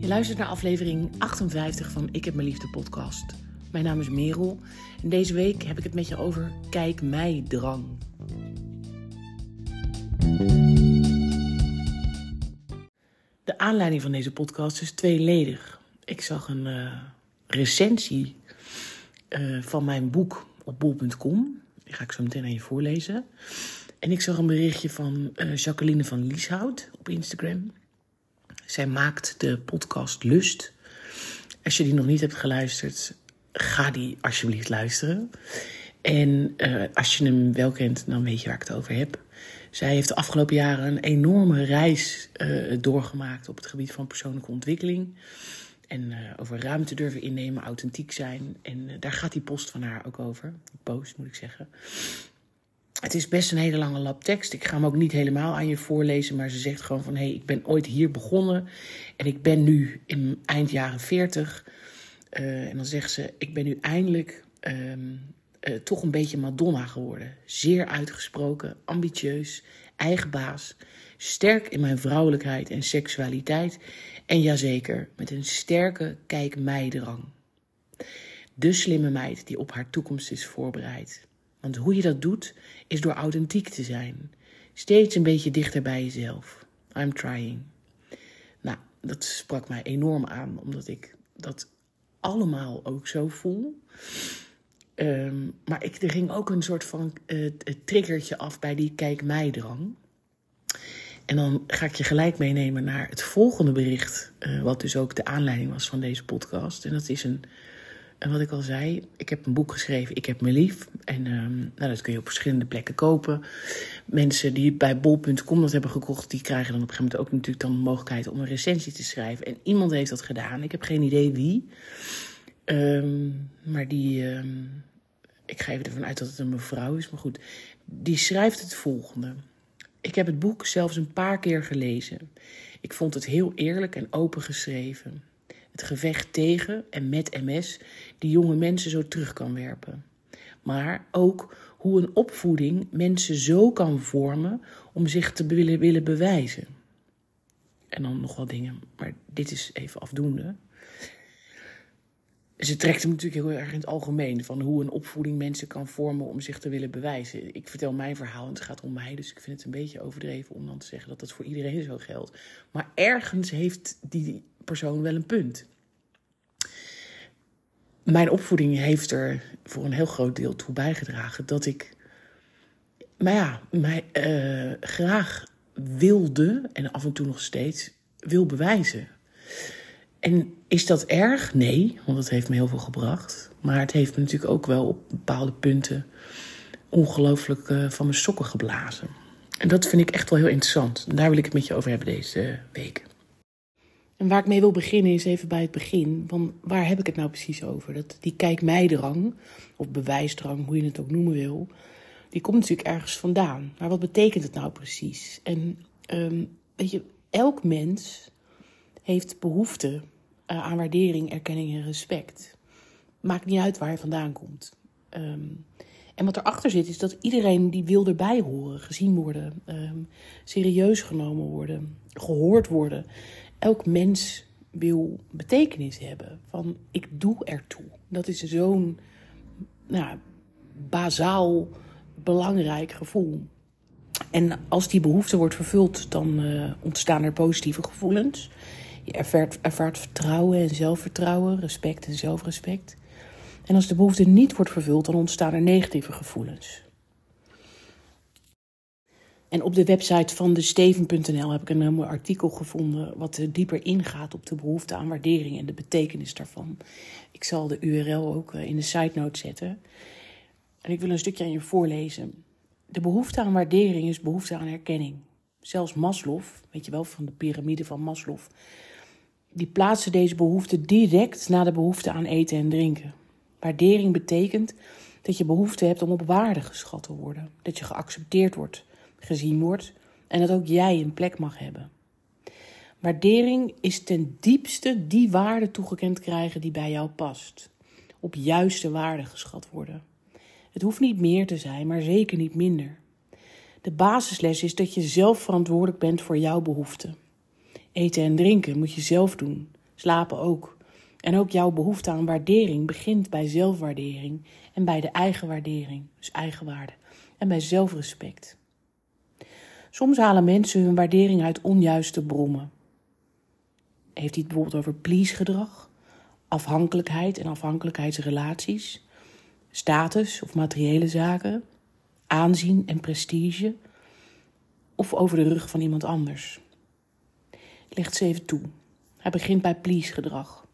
Je luistert naar aflevering 58 van Ik heb mijn liefde podcast. Mijn naam is Merel en deze week heb ik het met je over kijk mij drang. De aanleiding van deze podcast is tweeledig. Ik zag een recensie van mijn boek op bol.com. Die ga ik zo meteen aan je voorlezen. En ik zag een berichtje van Jacqueline van Lieshout op Instagram. Zij maakt de podcast Lust. Als je die nog niet hebt geluisterd, ga die alsjeblieft luisteren. En als je hem wel kent, dan weet je waar ik het over heb. Zij heeft de afgelopen jaren een enorme reis doorgemaakt op het gebied van persoonlijke ontwikkeling. En over ruimte durven innemen, authentiek zijn. En daar gaat die post van haar ook over. Die post moet ik zeggen. Het is best een hele lange lap tekst. Ik ga hem ook niet helemaal aan je voorlezen. Maar ze zegt gewoon van, ik ben ooit hier begonnen. En ik ben nu in eind jaren 40. En dan zegt ze, ik ben nu eindelijk toch een beetje Madonna geworden. Zeer uitgesproken, ambitieus, eigen baas. Sterk in mijn vrouwelijkheid en seksualiteit. En jazeker, met een sterke kijk-mij-drang. De slimme meid die op haar toekomst is voorbereid. Want hoe je dat doet, is door authentiek te zijn. Steeds een beetje dichter bij jezelf. I'm trying. Nou, dat sprak mij enorm aan, omdat ik dat allemaal ook zo voel. Maar er ging ook een soort van triggertje af bij die kijk-mij-drang. En dan ga ik je gelijk meenemen naar het volgende bericht, wat dus ook de aanleiding was van deze podcast. En dat is en wat ik al zei, ik heb een boek geschreven, Ik heb me lief. En dat kun je op verschillende plekken kopen. Mensen die bij bol.com dat hebben gekocht, die krijgen dan op een gegeven moment ook natuurlijk dan de mogelijkheid om een recensie te schrijven. En iemand heeft dat gedaan. Ik heb geen idee wie. Maar ik ga even ervan uit dat het een mevrouw is. Maar goed, die schrijft het volgende. Ik heb het boek zelfs een paar keer gelezen. Ik vond het heel eerlijk en open geschreven. Het gevecht tegen en met MS die jonge mensen zo terug kan werpen. Maar ook hoe een opvoeding mensen zo kan vormen om zich te willen bewijzen. En dan nog wel dingen, maar dit is even afdoende. Ze trekt hem natuurlijk heel erg in het algemeen van hoe een opvoeding mensen kan vormen om zich te willen bewijzen. Ik vertel mijn verhaal en het gaat om mij, dus ik vind het een beetje overdreven om dan te zeggen dat dat voor iedereen zo geldt. Maar ergens heeft die persoon wel een punt. Mijn opvoeding heeft er voor een heel groot deel toe bijgedragen dat ik mij graag wilde en af en toe nog steeds wil bewijzen. En is dat erg? Nee, want dat heeft me heel veel gebracht. Maar het heeft me natuurlijk ook wel op bepaalde punten ongelooflijk van mijn sokken geblazen. En dat vind ik echt wel heel interessant. En daar wil ik het met je over hebben deze week. En waar ik mee wil beginnen is even bij het begin. Van waar heb ik het nou precies over? Die kijk-mij-drang, of bewijsdrang, hoe je het ook noemen wil, die komt natuurlijk ergens vandaan. Maar wat betekent het nou precies? En weet je, elk mens heeft behoefte aan waardering, erkenning en respect. Maakt niet uit waar je vandaan komt. En wat erachter zit is dat iedereen die wil erbij horen, gezien worden, serieus genomen worden, gehoord worden. Elk mens wil betekenis hebben van ik doe ertoe. Dat is zo'n bazaal belangrijk gevoel. En als die behoefte wordt vervuld, dan ontstaan er positieve gevoelens. Je ervaart vertrouwen en zelfvertrouwen, respect en zelfrespect. En als de behoefte niet wordt vervuld, dan ontstaan er negatieve gevoelens. En op de website van desteven.nl heb ik een heel mooi artikel gevonden wat dieper ingaat op de behoefte aan waardering en de betekenis daarvan. Ik zal de URL ook in de side note zetten. En ik wil een stukje aan je voorlezen. De behoefte aan waardering is behoefte aan erkenning. Zelfs Maslow, weet je wel, van de piramide van Maslow, die plaatste deze behoefte direct na de behoefte aan eten en drinken. Waardering betekent dat je behoefte hebt om op waarde geschat te worden. Dat je geaccepteerd wordt, gezien wordt en dat ook jij een plek mag hebben. Waardering is ten diepste die waarde toegekend krijgen die bij jou past. Op juiste waarde geschat worden. Het hoeft niet meer te zijn, maar zeker niet minder. De basisles is dat je zelf verantwoordelijk bent voor jouw behoeften. Eten en drinken moet je zelf doen. slapen ook. En ook jouw behoefte aan waardering begint bij zelfwaardering en bij de eigen waardering, dus eigenwaarde, en bij zelfrespect. Soms halen mensen hun waardering uit onjuiste bronnen. Heeft hij het bijvoorbeeld over please-gedrag, afhankelijkheid en afhankelijkheidsrelaties, status of materiële zaken, aanzien en prestige, of over de rug van iemand anders. Ik leg het ze even toe. Hij begint bij please-gedrag.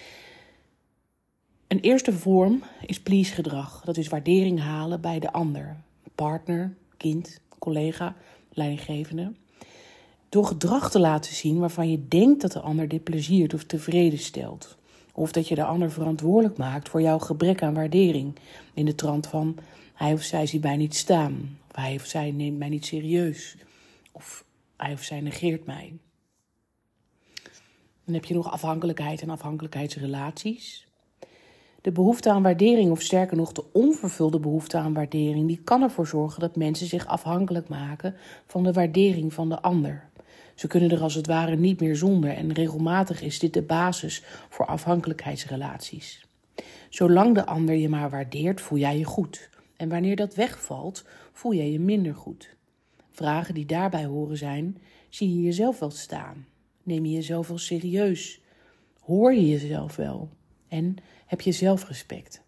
Een eerste vorm is please-gedrag. Dat is waardering halen bij de ander. Partner, kind, collega, leidinggevende. Door gedrag te laten zien waarvan je denkt dat de ander dit pleziert of tevreden stelt. Of dat je de ander verantwoordelijk maakt voor jouw gebrek aan waardering. In de trant van hij of zij ziet mij niet staan. Of hij of zij neemt mij niet serieus. Of hij of zij negeert mij. Dan heb je nog afhankelijkheid en afhankelijkheidsrelaties. De behoefte aan waardering, of sterker nog de onvervulde behoefte aan waardering, die kan ervoor zorgen dat mensen zich afhankelijk maken van de waardering van de ander. Ze kunnen er als het ware niet meer zonder en regelmatig is dit de basis voor afhankelijkheidsrelaties. Zolang de ander je maar waardeert, voel jij je goed. En wanneer dat wegvalt, voel jij je minder goed. Vragen die daarbij horen zijn: zie je jezelf wel staan? Neem je jezelf wel serieus? Hoor je jezelf wel? En heb je zelfrespect?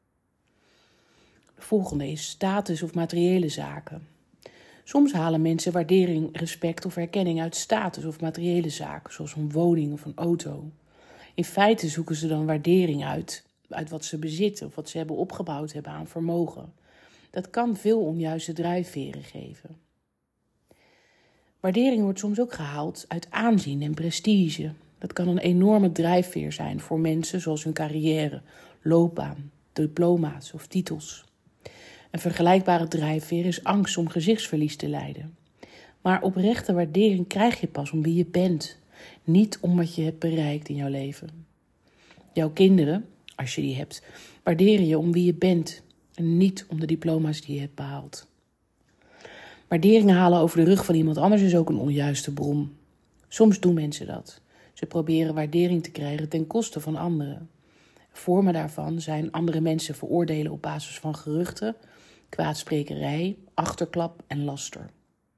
De volgende is status of materiële zaken. Soms halen mensen waardering, respect of erkenning uit status of materiële zaken, zoals een woning of een auto. In feite zoeken ze dan waardering uit wat ze bezitten of wat ze hebben opgebouwd hebben aan vermogen. Dat kan veel onjuiste drijfveren geven. Waardering wordt soms ook gehaald uit aanzien en prestige. Dat kan een enorme drijfveer zijn voor mensen zoals hun carrière, loopbaan, diploma's of titels. Een vergelijkbare drijfveer is angst om gezichtsverlies te lijden. Maar oprechte waardering krijg je pas om wie je bent, niet om wat je hebt bereikt in jouw leven. Jouw kinderen, als je die hebt, waarderen je om wie je bent en niet om de diploma's die je hebt behaald. Waardering halen over de rug van iemand anders is ook een onjuiste bron. Soms doen mensen dat. Ze proberen waardering te krijgen ten koste van anderen. Vormen daarvan zijn andere mensen veroordelen op basis van geruchten, kwaadsprekerij, achterklap en laster.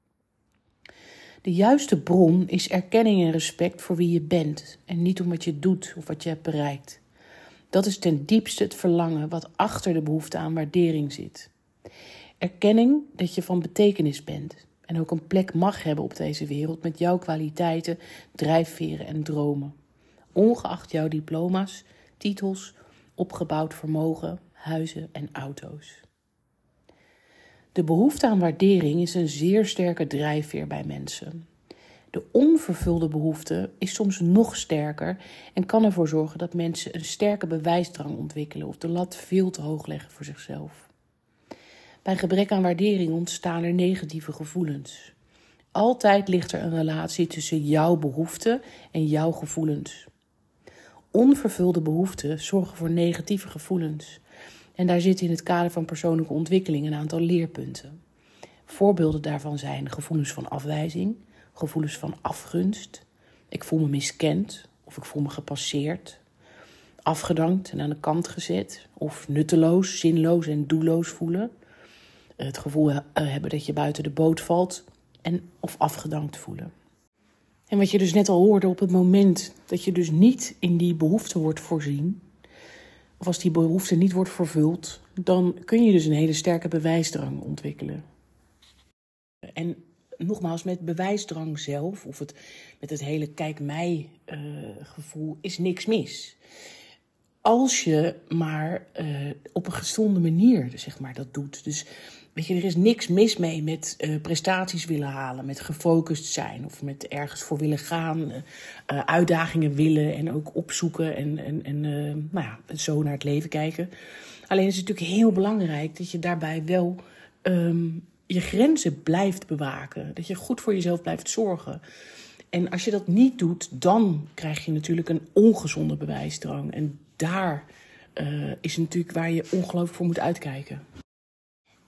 De juiste bron is erkenning en respect voor wie je bent en niet om wat je doet of wat je hebt bereikt. Dat is ten diepste het verlangen wat achter de behoefte aan waardering zit. Erkenning dat je van betekenis bent en ook een plek mag hebben op deze wereld met jouw kwaliteiten, drijfveren en dromen. Ongeacht jouw diploma's, titels, opgebouwd vermogen, huizen en auto's. De behoefte aan waardering is een zeer sterke drijfveer bij mensen. De onvervulde behoefte is soms nog sterker en kan ervoor zorgen dat mensen een sterke bewijsdrang ontwikkelen of de lat veel te hoog leggen voor zichzelf. Bij gebrek aan waardering ontstaan er negatieve gevoelens. Altijd ligt er een relatie tussen jouw behoeften en jouw gevoelens. Onvervulde behoeften zorgen voor negatieve gevoelens. En daar zitten in het kader van persoonlijke ontwikkeling een aantal leerpunten. Voorbeelden daarvan zijn gevoelens van afwijzing, gevoelens van afgunst. Ik voel me miskend of ik voel me gepasseerd. Afgedankt en aan de kant gezet of nutteloos, zinloos en doelloos voelen. Het gevoel hebben dat je buiten de boot valt en of afgedankt voelen. En wat je dus net al hoorde, op het moment dat je dus niet in die behoefte wordt voorzien, of als die behoefte niet wordt vervuld, dan kun je dus een hele sterke bewijsdrang ontwikkelen. En nogmaals, met bewijsdrang zelf, of met het hele kijk mij gevoel, is niks mis. Als je maar op een gezonde manier zeg maar, dat doet. Dus weet je, er is niks mis mee met prestaties willen halen, met gefocust zijn of met ergens voor willen gaan, uitdagingen willen en ook opzoeken en zo naar het leven kijken. Alleen is het natuurlijk heel belangrijk dat je daarbij wel je grenzen blijft bewaken, dat je goed voor jezelf blijft zorgen. En als je dat niet doet, dan krijg je natuurlijk een ongezonde bewijsdrang. En daar is natuurlijk waar je ongelooflijk voor moet uitkijken.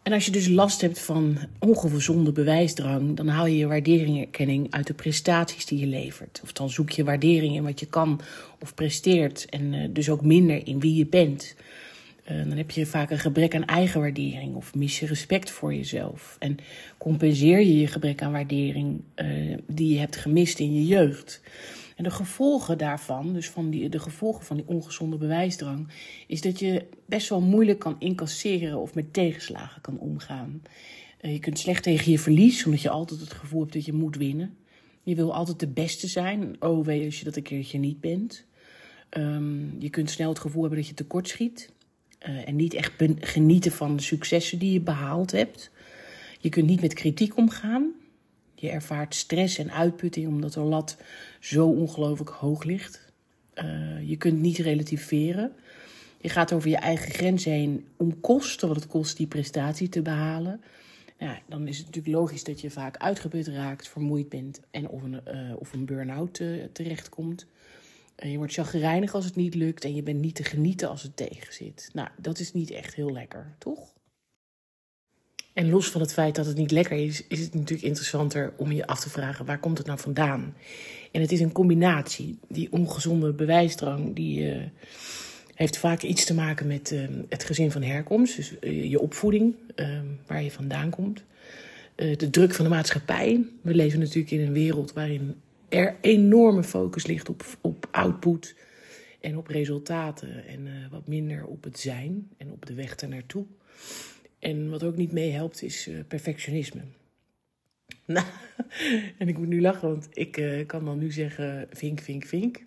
En als je dus last hebt van ongezonde bewijsdrang, dan haal je je waardering en erkenning uit de prestaties die je levert. Of dan zoek je waardering in wat je kan of presteert en dus ook minder in wie je bent. Dan heb je vaak een gebrek aan eigenwaardering of mis je respect voor jezelf. En compenseer je je gebrek aan waardering die je hebt gemist in je jeugd. En de gevolgen daarvan, dus de gevolgen van die ongezonde bewijsdrang, is dat je best wel moeilijk kan incasseren of met tegenslagen kan omgaan. Je kunt slecht tegen je verlies, omdat je altijd het gevoel hebt dat je moet winnen. Je wil altijd de beste zijn. Oh, weet je als je dat een keertje niet bent. Je kunt snel het gevoel hebben dat je tekortschiet. En niet echt genieten van de successen die je behaald hebt. Je kunt niet met kritiek omgaan. Je ervaart stress en uitputting omdat de lat zo ongelooflijk hoog ligt. Je kunt niet relativeren. Je gaat over je eigen grens heen om kosten, wat het kost die prestatie te behalen. Ja, dan is het natuurlijk logisch dat je vaak uitgeput raakt, vermoeid bent en of een burn-out terechtkomt. Je wordt chagrijnig als het niet lukt en je bent niet te genieten als het tegenzit. Nou, dat is niet echt heel lekker, toch? En los van het feit dat het niet lekker is het natuurlijk interessanter om je af te vragen, waar komt het nou vandaan? En het is een combinatie. Die ongezonde bewijsdrang, die heeft vaak iets te maken met het gezin van herkomst. Dus je opvoeding, waar je vandaan komt. De druk van de maatschappij. We leven natuurlijk in een wereld waarin er enorme focus ligt op output en op resultaten. En wat minder op het zijn en op de weg ernaartoe. En wat ook niet meehelpt is perfectionisme. Nou, en ik moet nu lachen, want ik kan dan nu zeggen vink, vink, vink.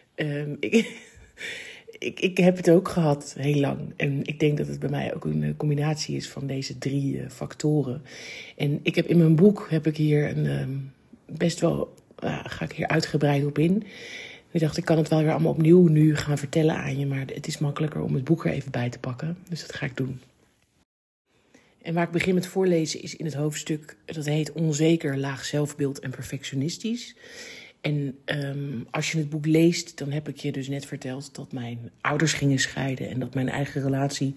Ik heb het ook gehad heel lang. En ik denk dat het bij mij ook een combinatie is van deze 3 factoren. En ik heb in mijn boek hier best wel, ga ik hier uitgebreid op in. Ik dacht, ik kan het wel weer allemaal opnieuw nu gaan vertellen aan je. Maar het is makkelijker om het boek er even bij te pakken. Dus dat ga ik doen. En waar ik begin met voorlezen is in het hoofdstuk, dat heet Onzeker, laag zelfbeeld en perfectionistisch. En als je het boek leest, dan heb ik je dus net verteld dat mijn ouders gingen scheiden. En dat mijn eigen relatie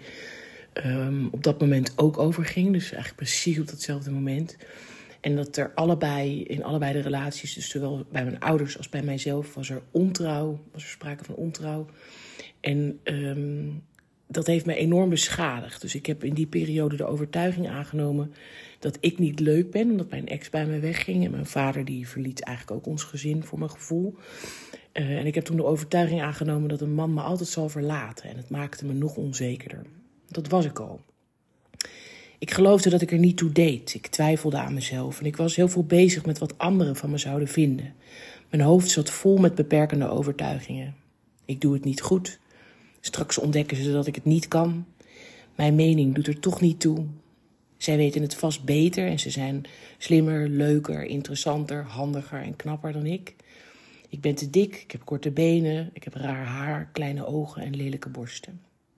op dat moment ook overging. Dus eigenlijk precies op datzelfde moment. En dat er in allebei de relaties, dus zowel bij mijn ouders als bij mijzelf, was er sprake van ontrouw. En dat heeft me enorm beschadigd. Dus ik heb in die periode de overtuiging aangenomen dat ik niet leuk ben, omdat mijn ex bij me wegging. En mijn vader die verliet eigenlijk ook ons gezin voor mijn gevoel. En ik heb toen de overtuiging aangenomen dat een man me altijd zal verlaten. En het maakte me nog onzekerder. Dat was ik al. Ik geloofde dat ik er niet toe deed. Ik twijfelde aan mezelf. En ik was heel veel bezig met wat anderen van me zouden vinden. Mijn hoofd zat vol met beperkende overtuigingen. Ik doe het niet goed. Straks ontdekken ze dat ik het niet kan. Mijn mening doet er toch niet toe. Zij weten het vast beter en ze zijn slimmer, leuker, interessanter, handiger en knapper dan ik. Ik ben te dik, ik heb korte benen, ik heb raar haar, kleine ogen en lelijke borsten.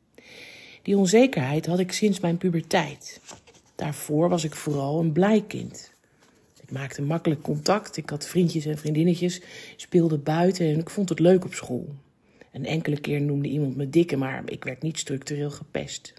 Die onzekerheid had ik sinds mijn puberteit. Daarvoor was ik vooral een blij kind. Ik maakte makkelijk contact, ik had vriendjes en vriendinnetjes, speelde buiten en ik vond het leuk op school. Een enkele keer noemde iemand me dikke, maar ik werd niet structureel gepest.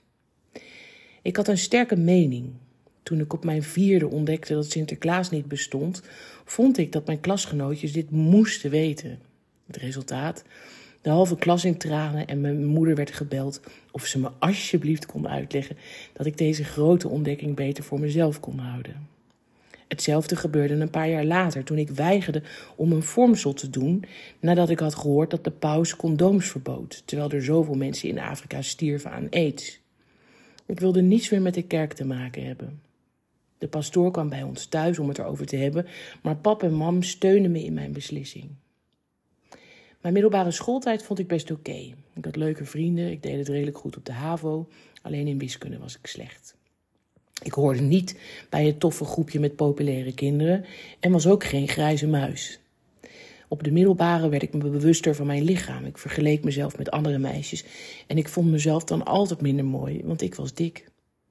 Ik had een sterke mening. Toen ik op mijn 4e ontdekte dat Sinterklaas niet bestond, vond ik dat mijn klasgenootjes dit moesten weten. Het resultaat? De halve klas in tranen en mijn moeder werd gebeld of ze me alsjeblieft kon uitleggen dat ik deze grote ontdekking beter voor mezelf kon houden. Hetzelfde gebeurde een paar jaar later toen ik weigerde om een vormsel te doen nadat ik had gehoord dat de paus condooms verbood, terwijl er zoveel mensen in Afrika stierven aan aids. Ik wilde niets meer met de kerk te maken hebben. De pastoor kwam bij ons thuis om het erover te hebben, maar pap en mam steunden me in mijn beslissing. Mijn middelbare schooltijd vond ik best oké. Ik had leuke vrienden, ik deed het redelijk goed op de HAVO, alleen in wiskunde was ik slecht. Ik hoorde niet bij het toffe groepje met populaire kinderen en was ook geen grijze muis. Op de middelbare werd ik me bewuster van mijn lichaam. Ik vergeleek mezelf met andere meisjes en ik vond mezelf dan altijd minder mooi, want ik was dik.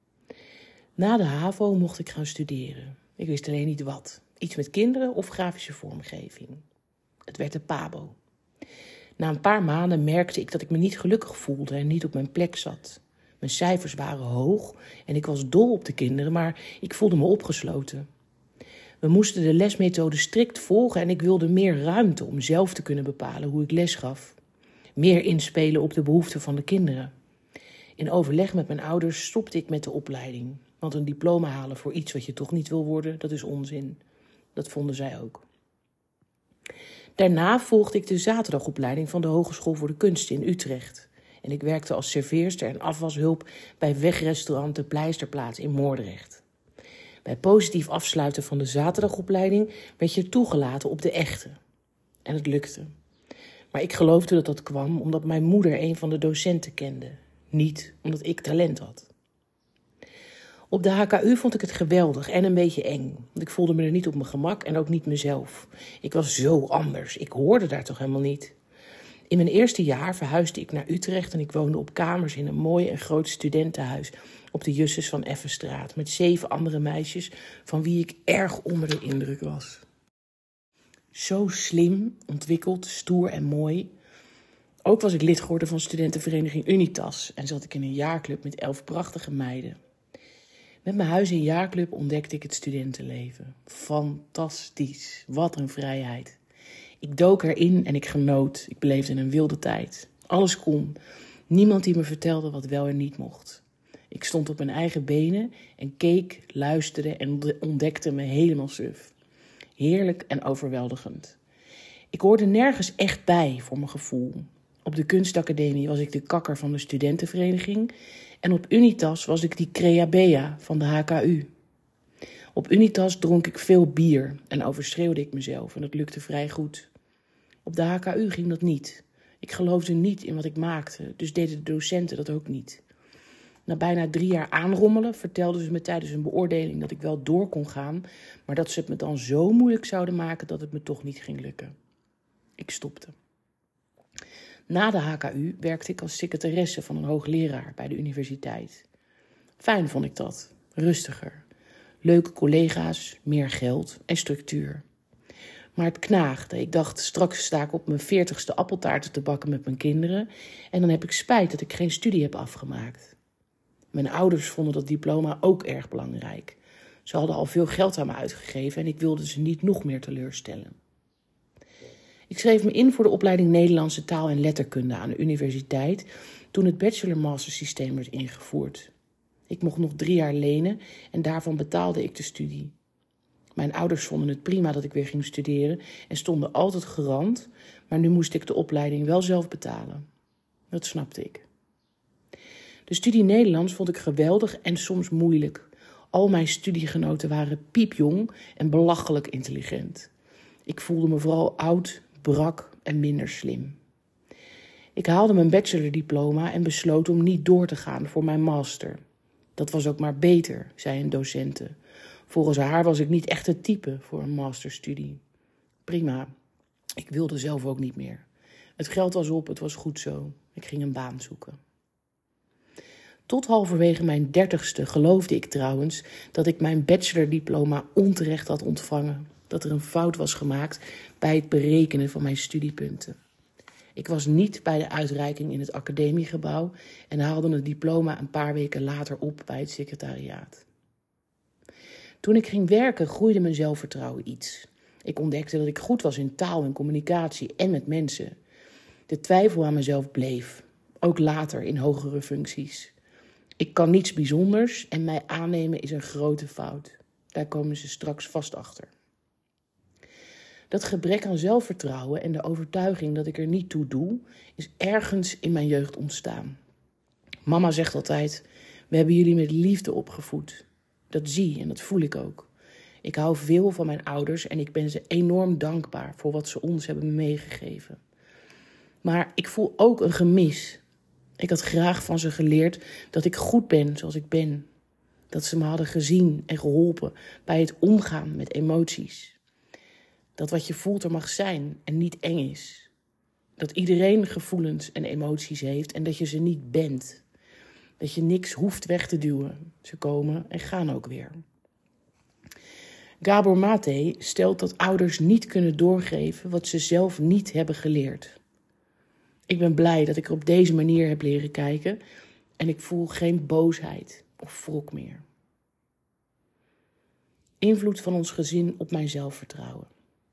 Na de HAVO mocht ik gaan studeren. Ik wist alleen niet wat. Iets met kinderen of grafische vormgeving. Het werd de PABO. Na een paar maanden merkte ik dat ik me niet gelukkig voelde en niet op mijn plek zat. Mijn cijfers waren hoog en ik was dol op de kinderen, maar ik voelde me opgesloten. We moesten de lesmethode strikt volgen en ik wilde meer ruimte om zelf te kunnen bepalen hoe ik les gaf. Meer inspelen op de behoeften van de kinderen. In overleg met mijn ouders stopte ik met de opleiding. Want een diploma halen voor iets wat je toch niet wil worden, dat is onzin. Dat vonden zij ook. Daarna volgde ik de zaterdagopleiding van de Hogeschool voor de Kunsten in Utrecht. En ik werkte als serveerster en afwashulp bij wegrestaurant De Pleisterplaats in Moordrecht. Bij positief afsluiten van de zaterdagopleiding werd je toegelaten op de echte. En het lukte. Maar ik geloofde dat dat kwam omdat mijn moeder een van de docenten kende. Niet omdat ik talent had. Op de HKU vond ik het geweldig en een beetje eng. Want ik voelde me er niet op mijn gemak en ook niet mezelf. Ik was zo anders. Ik hoorde daar toch helemaal niet. In mijn eerste jaar verhuisde ik naar Utrecht en ik woonde op kamers in een mooi en groot studentenhuis op de Justus van Effenstraat met 7 andere meisjes van wie ik erg onder de indruk was. Zo slim, ontwikkeld, stoer en mooi. Ook was ik lid geworden van studentenvereniging Unitas en zat ik in een jaarclub met 11 prachtige meiden. Met mijn huis- en jaarclub ontdekte ik het studentenleven. Fantastisch, wat een vrijheid. Ik dook erin en ik genoot. Ik beleefde een wilde tijd. Alles kon. Niemand die me vertelde wat wel en niet mocht. Ik stond op mijn eigen benen en keek, luisterde en ontdekte me helemaal suf. Heerlijk en overweldigend. Ik hoorde nergens echt bij voor mijn gevoel. Op de kunstacademie was ik de kakker van de studentenvereniging en op Unitas was ik die creabea van de HKU. Op Unitas dronk ik veel bier en overschreeuwde ik mezelf en dat lukte vrij goed. Op de HKU ging dat niet. Ik geloofde niet in wat ik maakte, dus deden de docenten dat ook niet. Na bijna 3 jaar aanrommelen vertelden ze me tijdens een beoordeling dat ik wel door kon gaan, maar dat ze het me dan zo moeilijk zouden maken dat het me toch niet ging lukken. Ik stopte. Na de HKU werkte ik als secretaresse van een hoogleraar bij de universiteit. Fijn vond ik dat, rustiger. Leuke collega's, meer geld en structuur. Maar het knaagde. Ik dacht, straks sta ik op mijn 40ste appeltaarten te bakken met mijn kinderen en dan heb ik spijt dat ik geen studie heb afgemaakt. Mijn ouders vonden dat diploma ook erg belangrijk. Ze hadden al veel geld aan me uitgegeven en ik wilde ze niet nog meer teleurstellen. Ik schreef me in voor de opleiding Nederlandse taal en letterkunde aan de universiteit toen het bachelor-mastersysteem werd ingevoerd. Ik mocht nog 3 jaar lenen en daarvan betaalde ik de studie. Mijn ouders vonden het prima dat ik weer ging studeren en stonden altijd garant, maar nu moest ik de opleiding wel zelf betalen. Dat snapte ik. De studie Nederlands vond ik geweldig en soms moeilijk. Al mijn studiegenoten waren piepjong en belachelijk intelligent. Ik voelde me vooral oud, brak en minder slim. Ik haalde mijn bachelordiploma en besloot om niet door te gaan voor mijn master. Dat was ook maar beter, zei een docente. Volgens haar was ik niet echt het type voor een masterstudie. Prima, ik wilde zelf ook niet meer. Het geld was op, het was goed zo. Ik ging een baan zoeken. Tot halverwege mijn 30ste geloofde ik trouwens dat ik mijn bachelordiploma onterecht had ontvangen. Dat er een fout was gemaakt bij het berekenen van mijn studiepunten. Ik was niet bij de uitreiking in het academiegebouw en haalde het diploma een paar weken later op bij het secretariaat. Toen ik ging werken groeide mijn zelfvertrouwen iets. Ik ontdekte dat ik goed was in taal en communicatie en met mensen. De twijfel aan mezelf bleef, ook later in hogere functies. Ik kan niets bijzonders en mij aannemen is een grote fout. Daar komen ze straks vast achter. Dat gebrek aan zelfvertrouwen en de overtuiging dat ik er niet toe doe, is ergens in mijn jeugd ontstaan. Mama zegt altijd, we hebben jullie met liefde opgevoed. Dat zie en dat voel ik ook. Ik hou veel van mijn ouders en ik ben ze enorm dankbaar voor wat ze ons hebben meegegeven. Maar ik voel ook een gemis. Ik had graag van ze geleerd dat ik goed ben zoals ik ben. Dat ze me hadden gezien en geholpen bij het omgaan met emoties. Dat wat je voelt er mag zijn en niet eng is. Dat iedereen gevoelens en emoties heeft en dat je ze niet bent. Dat je niks hoeft weg te duwen. Ze komen en gaan ook weer. Gabor Mate stelt dat ouders niet kunnen doorgeven wat ze zelf niet hebben geleerd. Ik ben blij dat ik er op deze manier heb leren kijken En ik voel geen boosheid of wrok meer. Invloed van ons gezin op mijn zelfvertrouwen.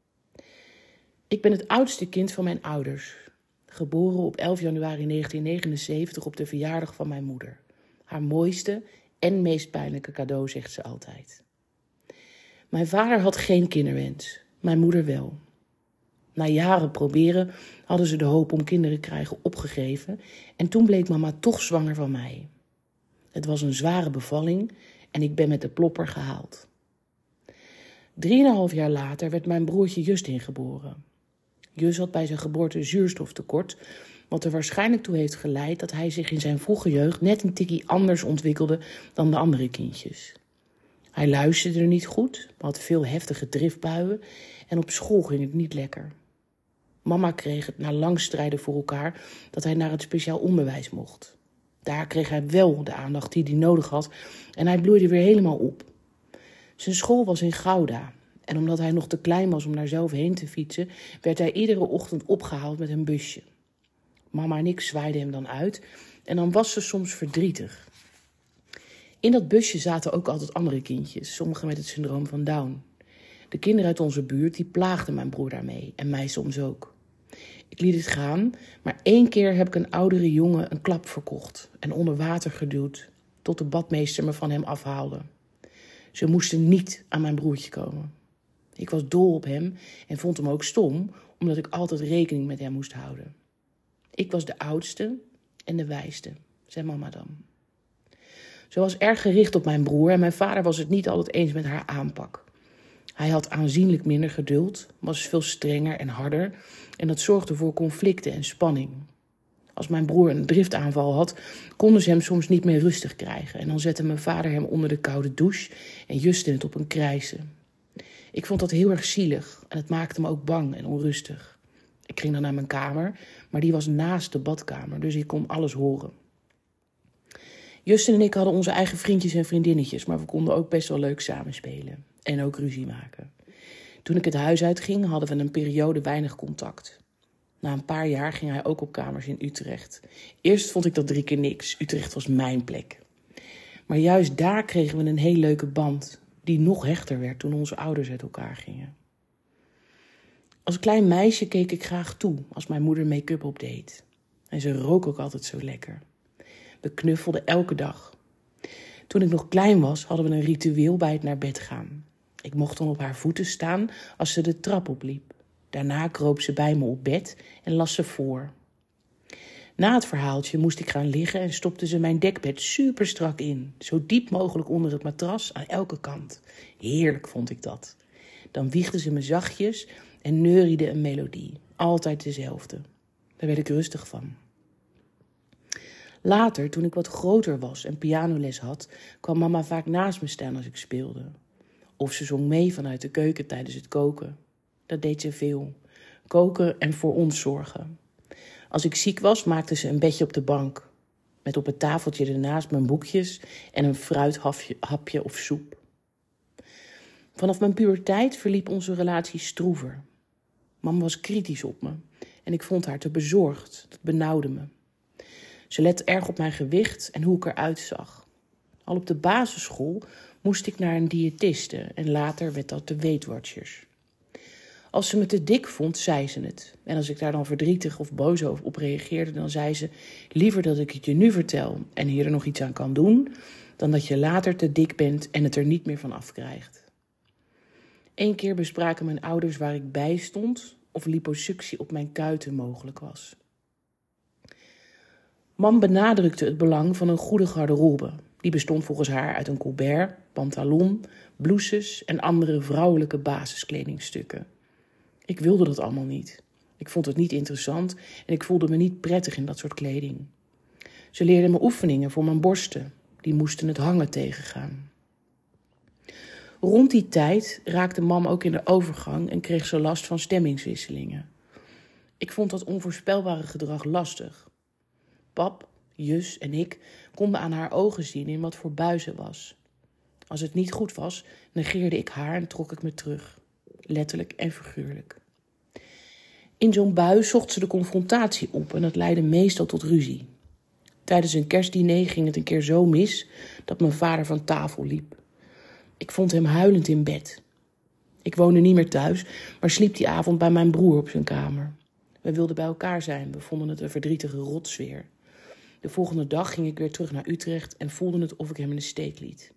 Ik ben het oudste kind van mijn ouders. Geboren op 11 januari 1979 op de verjaardag van mijn moeder. Haar mooiste en meest pijnlijke cadeau, zegt ze altijd. Mijn vader had geen kinderwens, mijn moeder wel. Na jaren proberen hadden ze de hoop om kinderen te krijgen opgegeven en toen bleek mama toch zwanger van mij. Het was een zware bevalling en ik ben met de plopper gehaald. 3,5 jaar later werd mijn broertje Justin geboren. Jus had bij zijn geboorte zuurstoftekort, wat er waarschijnlijk toe heeft geleid dat hij zich in zijn vroege jeugd net een tikkie anders ontwikkelde dan de andere kindjes. Hij luisterde niet goed, had veel heftige driftbuien en op school ging het niet lekker. Mama kreeg het na lang strijden voor elkaar dat hij naar het speciaal onderwijs mocht. Daar kreeg hij wel de aandacht die hij nodig had en hij bloeide weer helemaal op. Zijn school was in Gouda en omdat hij nog te klein was om daar zelf heen te fietsen, werd hij iedere ochtend opgehaald met een busje. Mama en ik zwaaiden hem dan uit en dan was ze soms verdrietig. In dat busje zaten ook altijd andere kindjes, sommigen met het syndroom van Down. De kinderen uit onze buurt die plaagden mijn broer daarmee en mij soms ook. Ik liet het gaan, maar 1 keer heb ik een oudere jongen een klap verkocht en onder water geduwd, tot de badmeester me van hem afhaalde. Ze moesten niet aan mijn broertje komen. Ik was dol op hem en vond hem ook stom, omdat ik altijd rekening met hem moest houden. Ik was de oudste en de wijste, zei mama dan. Ze was erg gericht op mijn broer en mijn vader was het niet altijd eens met haar aanpak. Hij had aanzienlijk minder geduld, was veel strenger en harder en dat zorgde voor conflicten en spanning. Als mijn broer een driftaanval had, konden ze hem soms niet meer rustig krijgen en dan zette mijn vader hem onder de koude douche en Justin het op een krijsen. Ik vond dat heel erg zielig en het maakte me ook bang en onrustig. Ik ging dan naar mijn kamer, maar die was naast de badkamer, dus ik kon alles horen. Justin en ik hadden onze eigen vriendjes en vriendinnetjes, maar we konden ook best wel leuk samenspelen en ook ruzie maken. Toen ik het huis uitging, hadden we een periode weinig contact. Na een paar jaar ging hij ook op kamers in Utrecht. Eerst vond ik dat 3 keer niks. Utrecht was mijn plek. Maar juist daar kregen we een heel leuke band, die nog hechter werd toen onze ouders uit elkaar gingen. Als klein meisje keek ik graag toe als mijn moeder make-up opdeed. En ze rook ook altijd zo lekker. We knuffelden elke dag. Toen ik nog klein was, hadden we een ritueel bij het naar bed gaan. Ik mocht dan op haar voeten staan als ze de trap opliep. Daarna kroop ze bij me op bed en las ze voor. Na het verhaaltje moest ik gaan liggen en stopte ze mijn dekbed super strak in. Zo diep mogelijk onder het matras aan elke kant. Heerlijk vond ik dat. Dan wiegde ze me zachtjes en neuriede een melodie. Altijd dezelfde. Daar werd ik rustig van. Later, toen ik wat groter was en pianoles had, kwam mama vaak naast me staan als ik speelde. Of ze zong mee vanuit de keuken tijdens het koken. Dat deed ze veel. Koken en voor ons zorgen. Als ik ziek was, maakte ze een bedje op de bank. Met op het tafeltje ernaast mijn boekjes en een fruithapje of soep. Vanaf mijn puberteit verliep onze relatie stroever. Mama was kritisch op me en ik vond haar te bezorgd. Dat benauwde me. Ze lette erg op mijn gewicht en hoe ik eruit zag. Al op de basisschool moest ik naar een diëtiste en later werd dat de Weight Watchers. Als ze me te dik vond, zei ze het. En als ik daar dan verdrietig of boos op reageerde, dan zei ze: liever dat ik het je nu vertel en hier er nog iets aan kan doen, dan dat je later te dik bent en het er niet meer van afkrijgt. 1 keer bespraken mijn ouders waar ik bij stond of liposuctie op mijn kuiten mogelijk was. Mam benadrukte het belang van een goede garderobe. Die bestond volgens haar uit een colbert, pantalon, blouses en andere vrouwelijke basiskledingstukken. Ik wilde dat allemaal niet. Ik vond het niet interessant en ik voelde me niet prettig in dat soort kleding. Ze leerde me oefeningen voor mijn borsten. Die moesten het hangen tegengaan. Rond die tijd raakte mam ook in de overgang en kreeg ze last van stemmingswisselingen. Ik vond dat onvoorspelbare gedrag lastig. Pap, Jus en ik konden aan haar ogen zien in wat voor bui ze was. Als het niet goed was, negeerde ik haar en trok ik me terug. Letterlijk en figuurlijk. In zo'n bui zocht ze de confrontatie op en dat leidde meestal tot ruzie. Tijdens een kerstdiner ging het een keer zo mis dat mijn vader van tafel liep. Ik vond hem huilend in bed. Ik woonde niet meer thuis, maar sliep die avond bij mijn broer op zijn kamer. We wilden bij elkaar zijn, we vonden het een verdrietige rotsfeer. De volgende dag ging ik weer terug naar Utrecht en voelde het of ik hem in de steek liet.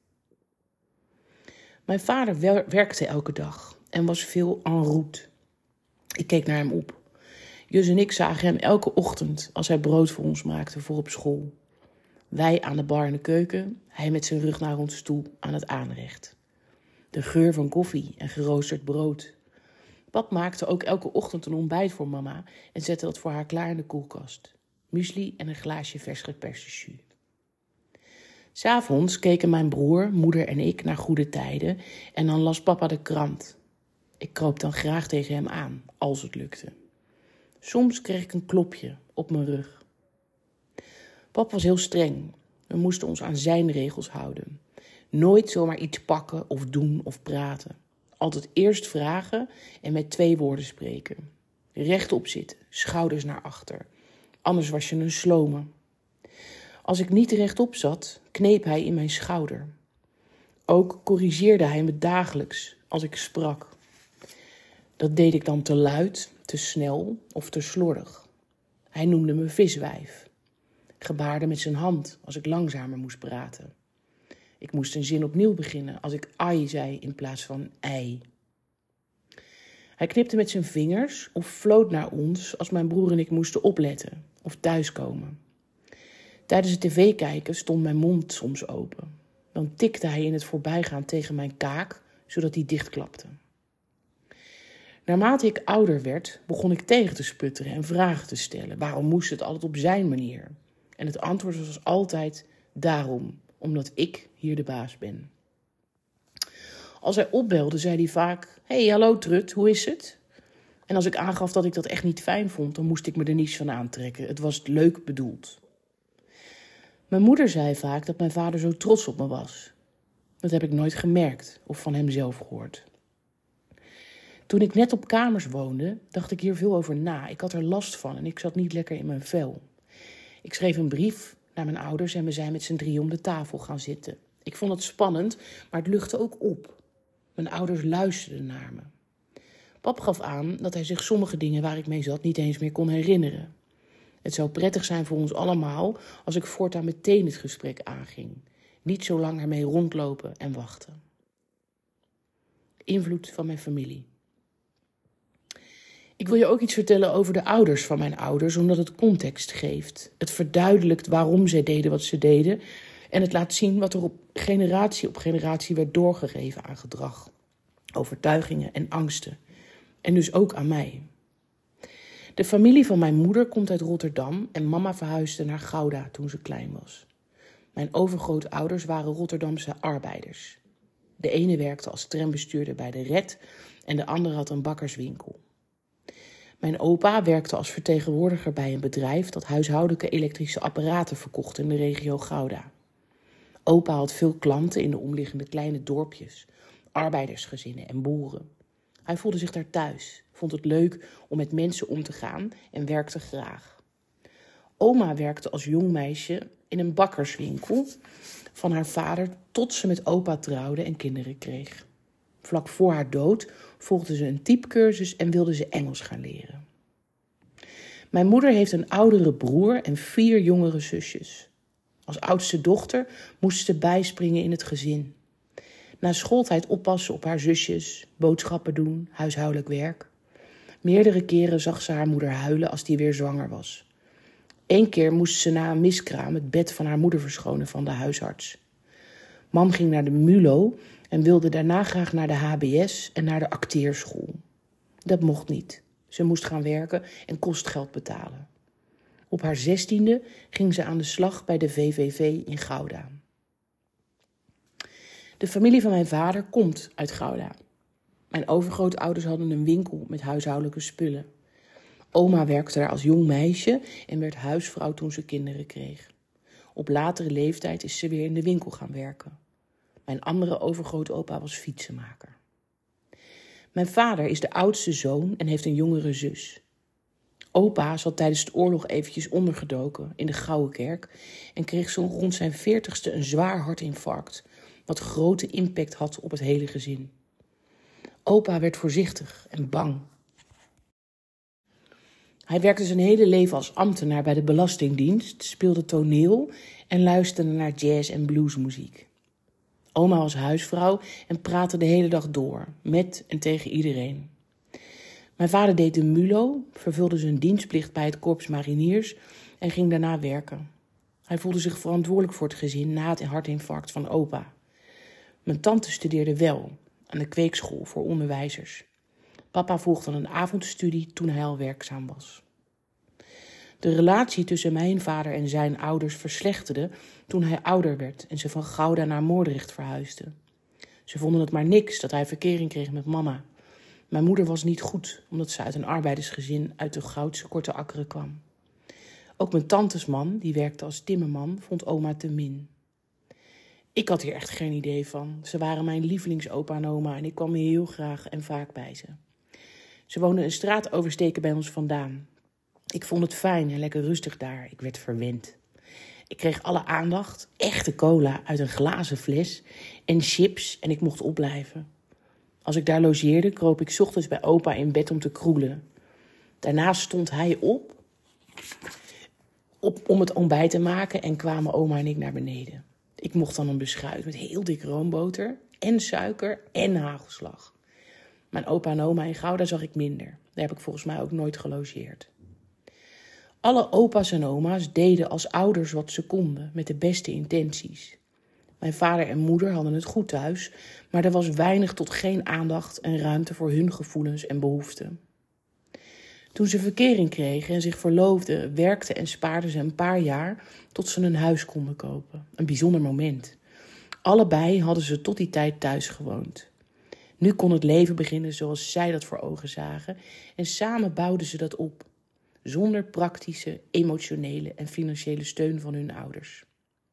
Mijn vader werkte elke dag en was veel en route. Ik keek naar hem op. Jus en ik zagen hem elke ochtend als hij brood voor ons maakte voor op school. Wij aan de bar in de keuken, hij met zijn rug naar ons toe aan het aanrecht. De geur van koffie en geroosterd brood. Pap maakte ook elke ochtend een ontbijt voor mama en zette dat voor haar klaar in de koelkast. Muesli en een glaasje vers geperste jus. 'S Avonds keken mijn broer, moeder en ik naar goede tijden en dan las papa de krant. Ik kroop dan graag tegen hem aan, als het lukte. Soms kreeg ik een klopje op mijn rug. Pap was heel streng. We moesten ons aan zijn regels houden. Nooit zomaar iets pakken of doen of praten. Altijd eerst vragen en met 2 woorden spreken. Rechtop zitten, schouders naar achter. Anders was je een slome. Als ik niet rechtop zat, kneep hij in mijn schouder. Ook corrigeerde hij me dagelijks als ik sprak. Dat deed ik dan te luid, te snel of te slordig. Hij noemde me viswijf. Gebaarde met zijn hand als ik langzamer moest praten. Ik moest een zin opnieuw beginnen als ik ai zei in plaats van ei. Hij knipte met zijn vingers of floot naar ons als mijn broer en ik moesten opletten of thuiskomen. Tijdens het tv-kijken stond mijn mond soms open. Dan tikte hij in het voorbijgaan tegen mijn kaak, zodat die dichtklapte. Naarmate ik ouder werd, begon ik tegen te sputteren en vragen te stellen. Waarom moest het altijd op zijn manier? En het antwoord was altijd daarom, omdat ik hier de baas ben. Als hij opbelde, zei hij vaak: "Hey, hallo Trut, hoe is het?" En als ik aangaf dat ik dat echt niet fijn vond, dan moest ik me er niets van aantrekken. Het was leuk bedoeld. Mijn moeder zei vaak dat mijn vader zo trots op me was. Dat heb ik nooit gemerkt of van hem zelf gehoord. Toen ik net op kamers woonde, dacht ik hier veel over na. Ik had er last van en ik zat niet lekker in mijn vel. Ik schreef een brief naar mijn ouders en we zijn met z'n 3 om de tafel gaan zitten. Ik vond het spannend, maar het luchtte ook op. Mijn ouders luisterden naar me. Pap gaf aan dat hij zich sommige dingen waar ik mee zat niet eens meer kon herinneren. Het zou prettig zijn voor ons allemaal als ik voortaan meteen het gesprek aanging. Niet zo lang ermee rondlopen en wachten. Invloed van mijn familie. Ik wil je ook iets vertellen over de ouders van mijn ouders, omdat het context geeft. Het verduidelijkt waarom zij deden wat ze deden en het laat zien wat er op generatie werd doorgegeven aan gedrag, overtuigingen en angsten. En dus ook aan mij. De familie van mijn moeder komt uit Rotterdam en mama verhuisde naar Gouda toen ze klein was. Mijn overgrootouders waren Rotterdamse arbeiders. De ene werkte als trambestuurder bij de RED en de andere had een bakkerswinkel. Mijn opa werkte als vertegenwoordiger bij een bedrijf dat huishoudelijke elektrische apparaten verkocht in de regio Gouda. Opa had veel klanten in de omliggende kleine dorpjes, arbeidersgezinnen en boeren. Hij voelde zich daar thuis, vond het leuk om met mensen om te gaan en werkte graag. Oma werkte als jong meisje in een bakkerswinkel van haar vader tot ze met opa trouwde en kinderen kreeg. Vlak voor haar dood volgde ze een typecursus en wilde ze Engels gaan leren. Mijn moeder heeft een oudere broer en 4 jongere zusjes. Als oudste dochter moest ze bijspringen in het gezin. Na schooltijd oppassen op haar zusjes, boodschappen doen, huishoudelijk werk. Meerdere keren zag ze haar moeder huilen als die weer zwanger was. 1 keer moest ze na een miskraam het bed van haar moeder verschonen van de huisarts. Mam ging naar de MULO en wilde daarna graag naar de HBS en naar de acteerschool. Dat mocht niet. Ze moest gaan werken en kostgeld betalen. Op haar 16e ging ze aan de slag bij de VVV in Gouda. De familie van mijn vader komt uit Gouda. Mijn overgrootouders hadden een winkel met huishoudelijke spullen. Oma werkte daar als jong meisje en werd huisvrouw toen ze kinderen kreeg. Op latere leeftijd is ze weer in de winkel gaan werken. Mijn andere overgrootopa was fietsenmaker. Mijn vader is de oudste zoon en heeft een jongere zus. Opa zat tijdens de oorlog eventjes ondergedoken in de Gouwenkerk en kreeg zo rond zijn 40ste een zwaar hartinfarct, wat grote impact had op het hele gezin. Opa werd voorzichtig en bang. Hij werkte zijn hele leven als ambtenaar bij de Belastingdienst, speelde toneel en luisterde naar jazz- en bluesmuziek. Oma was huisvrouw en praatte de hele dag door, met en tegen iedereen. Mijn vader deed de MULO, vervulde zijn dienstplicht bij het Korps Mariniers en ging daarna werken. Hij voelde zich verantwoordelijk voor het gezin na het hartinfarct van opa. Mijn tante studeerde wel aan de kweekschool voor onderwijzers. Papa volgde een avondstudie toen hij al werkzaam was. De relatie tussen mijn vader en zijn ouders verslechterde toen hij ouder werd en ze van Gouda naar Moordrecht verhuisden. Ze vonden het maar niks dat hij verkering kreeg met mama. Mijn moeder was niet goed, omdat ze uit een arbeidersgezin uit de Goudse Korte Akkeren kwam. Ook mijn tantes man, die werkte als timmerman, vond oma te min. Ik had hier echt geen idee van. Ze waren mijn lievelingsopa en oma en ik kwam heel graag en vaak bij ze. Ze woonden een straat oversteken bij ons vandaan. Ik vond het fijn en lekker rustig daar. Ik werd verwend. Ik kreeg alle aandacht, echte cola uit een glazen fles en chips en ik mocht opblijven. Als ik daar logeerde, kroop ik 's ochtends bij opa in bed om te kroelen. Daarna stond hij op om het ontbijt te maken en kwamen oma en ik naar beneden. Ik mocht dan een beschuit met heel dik roomboter en suiker en hagelslag. Mijn opa en oma in Gouda zag ik minder. Daar heb ik volgens mij ook nooit gelogeerd. Alle opa's en oma's deden als ouders wat ze konden, met de beste intenties. Mijn vader en moeder hadden het goed thuis, maar er was weinig tot geen aandacht en ruimte voor hun gevoelens en behoeften. Toen ze verkering kregen en zich verloofden, werkten en spaarden ze een paar jaar tot ze een huis konden kopen. Een bijzonder moment. Allebei hadden ze tot die tijd thuis gewoond. Nu kon het leven beginnen zoals zij dat voor ogen zagen en samen bouwden ze dat op. Zonder praktische, emotionele en financiële steun van hun ouders.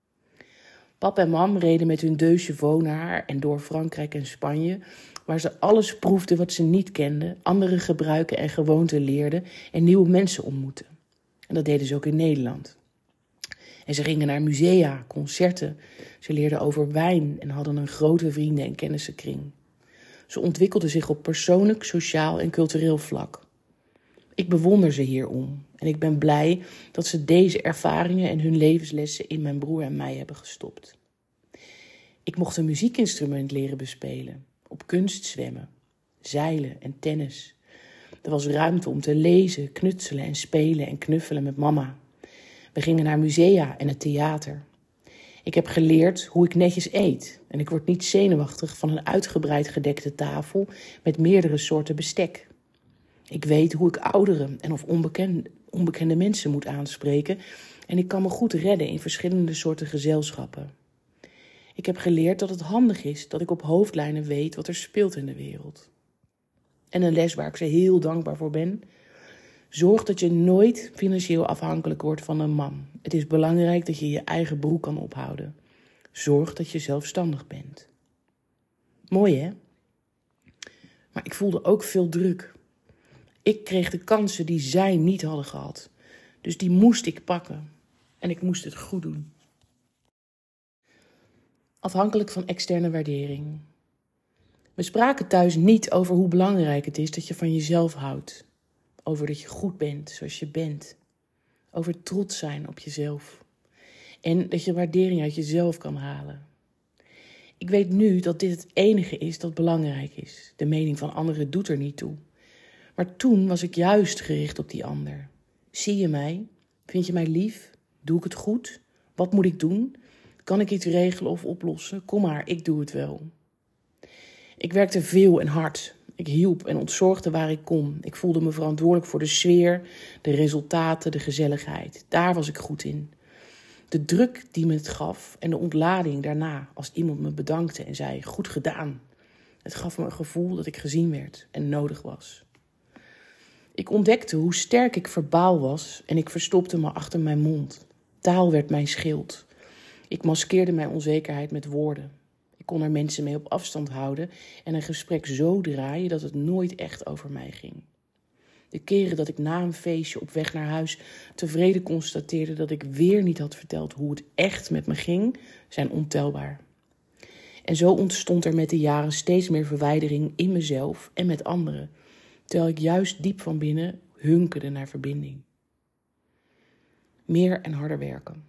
Pap en mam reden met hun 2 chevaux naar haar en door Frankrijk en Spanje, waar ze alles proefden wat ze niet kenden, andere gebruiken en gewoonten leerden en nieuwe mensen ontmoetten. En dat deden ze ook in Nederland. En ze gingen naar musea, concerten, ze leerden over wijn en hadden een grote vrienden- en kennissenkring. Ze ontwikkelden zich op persoonlijk, sociaal en cultureel vlak. Ik bewonder ze hierom en ik ben blij dat ze deze ervaringen en hun levenslessen in mijn broer en mij hebben gestopt. Ik mocht een muziekinstrument leren bespelen, op kunst zwemmen, zeilen en tennis. Er was ruimte om te lezen, knutselen en spelen en knuffelen met mama. We gingen naar musea en het theater. Ik heb geleerd hoe ik netjes eet en ik word niet zenuwachtig van een uitgebreid gedekte tafel met meerdere soorten bestek. Ik weet hoe ik ouderen en of onbekende mensen moet aanspreken en ik kan me goed redden in verschillende soorten gezelschappen. Ik heb geleerd dat het handig is dat ik op hoofdlijnen weet wat er speelt in de wereld. En een les waar ik ze heel dankbaar voor ben. Zorg dat je nooit financieel afhankelijk wordt van een man. Het is belangrijk dat je je eigen broek kan ophouden. Zorg dat je zelfstandig bent. Mooi hè? Maar ik voelde ook veel druk. Ik kreeg de kansen die zij niet hadden gehad. Dus die moest ik pakken. En ik moest het goed doen. Afhankelijk van externe waardering. We spraken thuis niet over hoe belangrijk het is dat je van jezelf houdt. Over dat je goed bent zoals je bent. Over trots zijn op jezelf. En dat je waardering uit jezelf kan halen. Ik weet nu dat dit het enige is dat belangrijk is. De mening van anderen doet er niet toe. Maar toen was ik juist gericht op die ander. Zie je mij? Vind je mij lief? Doe ik het goed? Wat moet ik doen? Kan ik iets regelen of oplossen? Kom maar, ik doe het wel. Ik werkte veel en hard. Ik hielp en ontzorgde waar ik kon. Ik voelde me verantwoordelijk voor de sfeer, de resultaten, de gezelligheid. Daar was ik goed in. De druk die me het gaf en de ontlading daarna als iemand me bedankte en zei, goed gedaan. Het gaf me een gevoel dat ik gezien werd en nodig was. Ik ontdekte hoe sterk ik verbaal was en ik verstopte me achter mijn mond. Taal werd mijn schild. Ik maskeerde mijn onzekerheid met woorden. Ik kon er mensen mee op afstand houden en een gesprek zo draaien dat het nooit echt over mij ging. De keren dat ik na een feestje op weg naar huis tevreden constateerde dat ik weer niet had verteld hoe het echt met me ging, zijn ontelbaar. En zo ontstond er met de jaren steeds meer verwijdering in mezelf en met anderen, terwijl ik juist diep van binnen hunkerde naar verbinding. Meer en harder werken.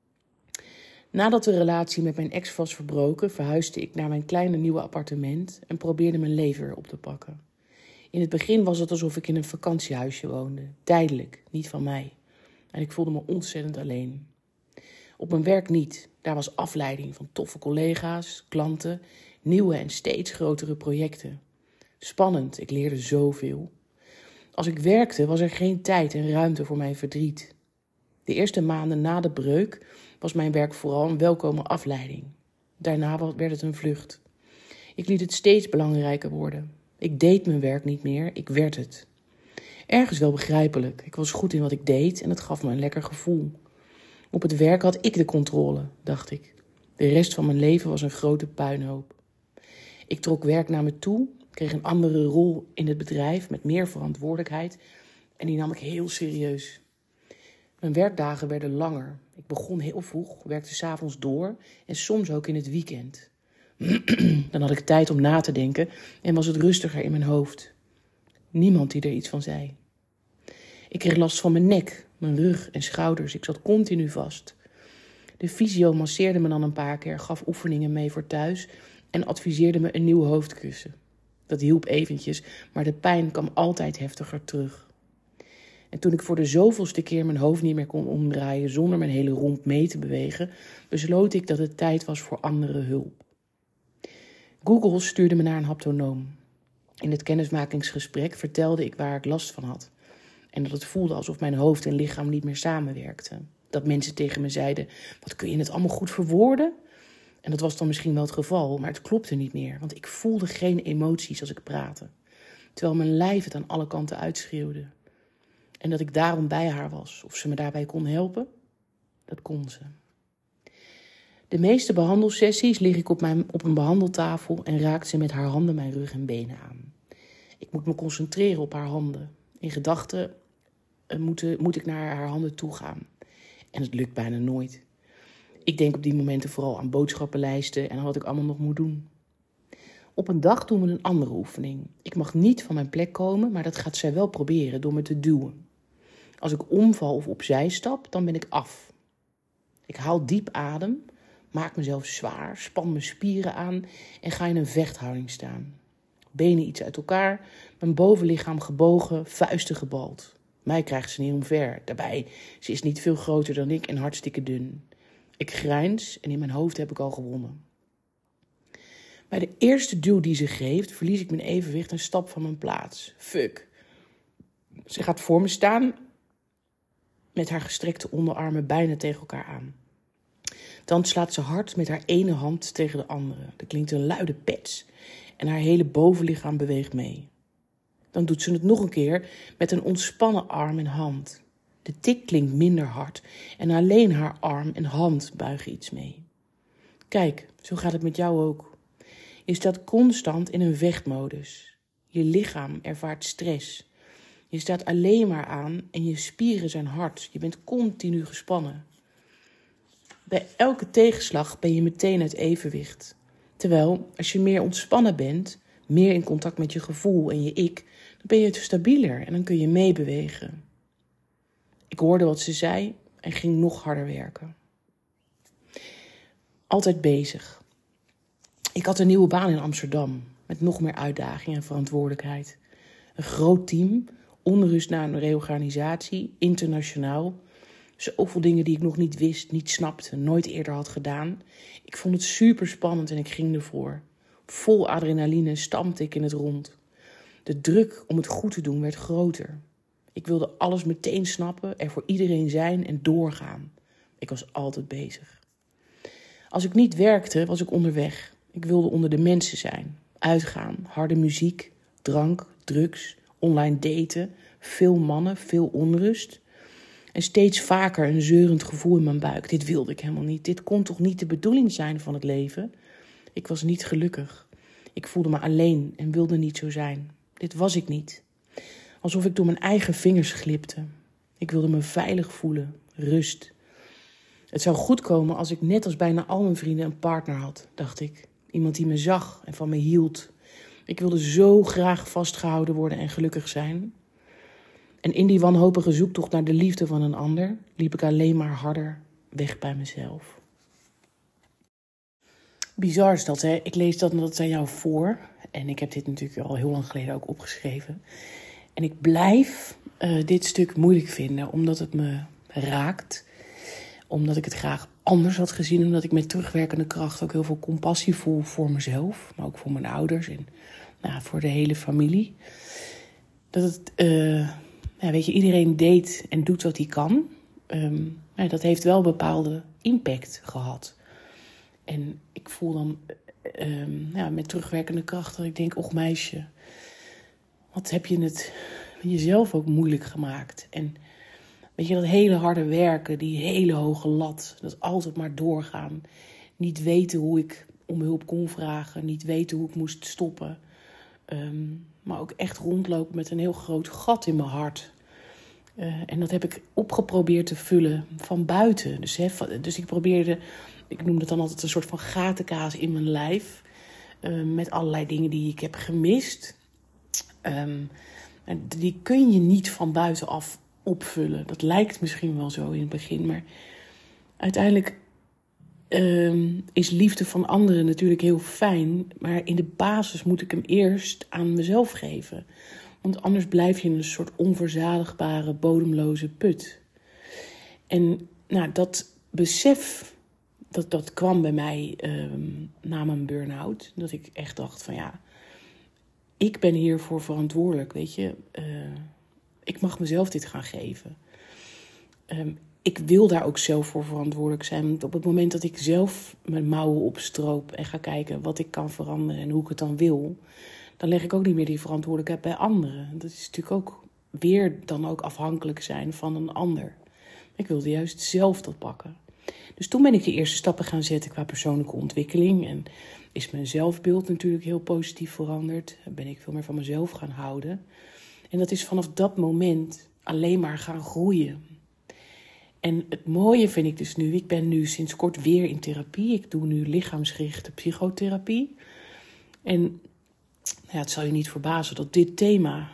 Nadat de relatie met mijn ex was verbroken, verhuisde ik naar mijn kleine nieuwe appartement en probeerde mijn leven weer op te pakken. In het begin was het alsof ik in een vakantiehuisje woonde, tijdelijk, niet van mij. En ik voelde me ontzettend alleen. Op mijn werk niet, daar was afleiding van toffe collega's, klanten, nieuwe en steeds grotere projecten. Spannend, ik leerde zoveel. Als ik werkte was er geen tijd en ruimte voor mijn verdriet. De eerste maanden na de breuk was mijn werk vooral een welkome afleiding. Daarna werd het een vlucht. Ik liet het steeds belangrijker worden. Ik deed mijn werk niet meer, ik werd het. Ergens wel begrijpelijk. Ik was goed in wat ik deed en het gaf me een lekker gevoel. Op het werk had ik de controle, dacht ik. De rest van mijn leven was een grote puinhoop. Ik trok werk naar me toe, kreeg een andere rol in het bedrijf met meer verantwoordelijkheid en die nam ik heel serieus. Mijn werkdagen werden langer. Ik begon heel vroeg, werkte 's avonds door en soms ook in het weekend. Dan had ik tijd om na te denken en was het rustiger in mijn hoofd. Niemand die er iets van zei. Ik kreeg last van mijn nek, mijn rug en schouders. Ik zat continu vast. De fysio masseerde me dan een paar keer, gaf oefeningen mee voor thuis en adviseerde me een nieuw hoofdkussen. Dat hielp eventjes, maar de pijn kwam altijd heftiger terug. En toen ik voor de zoveelste keer mijn hoofd niet meer kon omdraaien zonder mijn hele romp mee te bewegen, besloot ik dat het tijd was voor andere hulp. Google stuurde me naar een haptonoom. In het kennismakingsgesprek vertelde ik waar ik last van had. En dat het voelde alsof mijn hoofd en lichaam niet meer samenwerkten. Dat mensen tegen me zeiden, wat kun je het allemaal goed verwoorden? En dat was dan misschien wel het geval, maar het klopte niet meer. Want ik voelde geen emoties als ik praatte. Terwijl mijn lijf het aan alle kanten uitschreeuwde. En dat ik daarom bij haar was. Of ze me daarbij kon helpen? Dat kon ze. De meeste behandelsessies lig ik op een behandeltafel en raakt ze met haar handen mijn rug en benen aan. Ik moet me concentreren op haar handen. In gedachten moet ik naar haar handen toe gaan. En het lukt bijna nooit. Ik denk op die momenten vooral aan boodschappenlijsten en wat ik allemaal nog moet doen. Op een dag doen we een andere oefening. Ik mag niet van mijn plek komen, maar dat gaat zij wel proberen door me te duwen. Als ik omval of opzij stap, dan ben ik af. Ik haal diep adem, maak mezelf zwaar, span mijn spieren aan en ga in een vechthouding staan. Benen iets uit elkaar, mijn bovenlichaam gebogen, vuisten gebald. Mij krijgt ze niet omver. Daarbij, ze is niet veel groter dan ik en hartstikke dun. Ik grijns en in mijn hoofd heb ik al gewonnen. Bij de eerste duw die ze geeft, verlies ik mijn evenwicht en stap van mijn plaats. Fuck. Ze gaat voor me staan met haar gestrekte onderarmen bijna tegen elkaar aan. Dan slaat ze hard met haar ene hand tegen de andere. Er klinkt een luide pets en haar hele bovenlichaam beweegt mee. Dan doet ze het nog een keer met een ontspannen arm en hand. De tik klinkt minder hard en alleen haar arm en hand buigen iets mee. Kijk, zo gaat het met jou ook. Je staat constant in een vechtmodus. Je lichaam ervaart stress. Je staat alleen maar aan en je spieren zijn hard. Je bent continu gespannen. Bij elke tegenslag ben je meteen uit evenwicht. Terwijl, als je meer ontspannen bent, meer in contact met je gevoel en je ik, dan ben je stabieler en dan kun je meebewegen. Ik hoorde wat ze zei en ging nog harder werken. Altijd bezig. Ik had een nieuwe baan in Amsterdam, met nog meer uitdaging en verantwoordelijkheid. Een groot team, onrust na een reorganisatie, internationaal. Zoveel dingen die ik nog niet wist, niet snapte, nooit eerder had gedaan. Ik vond het super spannend en ik ging ervoor. Vol adrenaline stampte ik in het rond. De druk om het goed te doen werd groter. Ik wilde alles meteen snappen, er voor iedereen zijn en doorgaan. Ik was altijd bezig. Als ik niet werkte, was ik onderweg. Ik wilde onder de mensen zijn. Uitgaan, harde muziek, drank, drugs, online daten, veel mannen, veel onrust. En steeds vaker een zeurend gevoel in mijn buik. Dit wilde ik helemaal niet. Dit kon toch niet de bedoeling zijn van het leven? Ik was niet gelukkig. Ik voelde me alleen en wilde niet zo zijn. Dit was ik niet. Alsof ik door mijn eigen vingers glipte. Ik wilde me veilig voelen, rust. Het zou goed komen als ik net als bijna al mijn vrienden een partner had, dacht ik. Iemand die me zag en van me hield. Ik wilde zo graag vastgehouden worden en gelukkig zijn. En in die wanhopige zoektocht naar de liefde van een ander liep ik alleen maar harder weg bij mezelf. Bizar is dat, hè? Ik lees dat aan jou voor. En ik heb dit natuurlijk al heel lang geleden ook opgeschreven. En ik blijf dit stuk moeilijk vinden, omdat het me raakt. Omdat ik het graag anders had gezien. Omdat ik met terugwerkende kracht ook heel veel compassie voel voor mezelf. Maar ook voor mijn ouders en voor de hele familie. Dat het, weet je, iedereen deed en doet wat hij kan. Dat heeft wel een bepaalde impact gehad. En ik voel dan met terugwerkende kracht dat ik denk, och meisje, wat heb je het jezelf ook moeilijk gemaakt. En weet je, dat hele harde werken, die hele hoge lat, dat altijd maar doorgaan. Niet weten hoe ik om hulp kon vragen, niet weten hoe ik moest stoppen. Maar ook echt rondlopen met een heel groot gat in mijn hart. En dat heb ik opgeprobeerd te vullen van buiten. Dus ik probeerde, ik noem het dan altijd een soort van gatenkaas in mijn lijf. Met allerlei dingen die ik heb gemist. En die kun je niet van buitenaf opvullen. Dat lijkt misschien wel zo in het begin. Maar uiteindelijk is liefde van anderen natuurlijk heel fijn. Maar in de basis moet ik hem eerst aan mezelf geven. Want anders blijf je in een soort onverzadigbare, bodemloze put. En dat besef, dat kwam bij mij na mijn burn-out. Dat ik echt dacht van ik ben hiervoor verantwoordelijk, weet je. Ik mag mezelf dit gaan geven. Ik wil daar ook zelf voor verantwoordelijk zijn. Want op het moment dat ik zelf mijn mouwen opstroop en ga kijken wat ik kan veranderen en hoe ik het dan wil, dan leg ik ook niet meer die verantwoordelijkheid bij anderen. Dat is natuurlijk ook weer dan ook afhankelijk zijn van een ander. Ik wilde juist zelf dat pakken. Dus toen ben ik de eerste stappen gaan zetten qua persoonlijke ontwikkeling. En is mijn zelfbeeld natuurlijk heel positief veranderd. Ben ik veel meer van mezelf gaan houden. En dat is vanaf dat moment alleen maar gaan groeien. En het mooie vind ik dus nu, ik ben nu sinds kort weer in therapie. Ik doe nu lichaamsgerichte psychotherapie. En het zal je niet verbazen dat dit thema